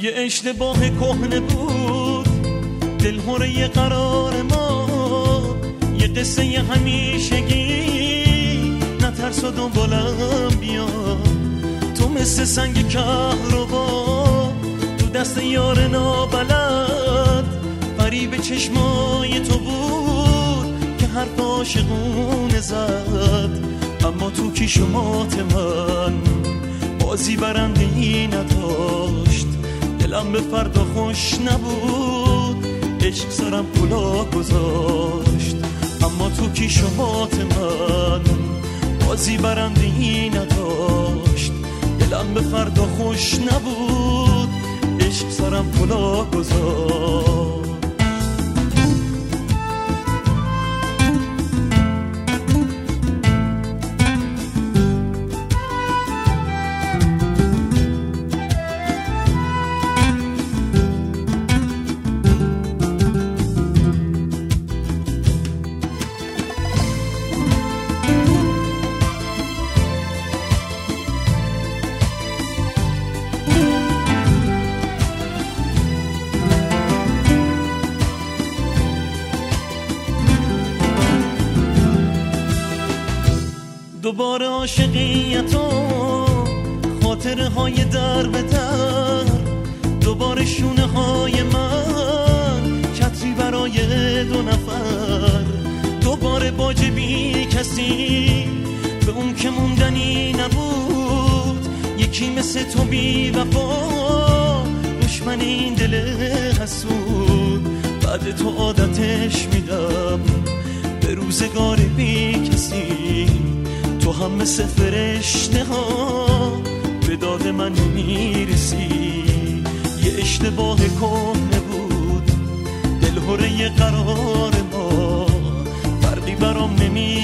یه اشتباه کهنه بود دلهوره قرار ما، یه قصه ی همیشگی، نترس و دنبالم بیا. تو مثل سنگ کهربا تو دست یار نابلد، فریب چشمای تو بود که حرف عاشقونه زد. اما تو کیشمات من بازی برنده ای نداشت، دلم به فردا خوش نبود، عشق سرم کلا گذاشت. اما تو کیشمات من بازی برنده ای نداشت، دلم به فردا خوش نبود، عشق سرم کلا گذاشت. دوباره عاشقیتو، خاطره های در به در، دوباره شونه های من چتری برای دو نفر، دوباره باج بی کسی به اون که موندنی نبود، یکی مثل تو بی وفا دشمن این دل حسود. بعد تو عادتش میدم به روزگار بی کسی، تو هم مثل فرشته ها به داد من نمیرسی. یه اشتباه کهنه بود دلهوره قرار ما، فرقی برام نمی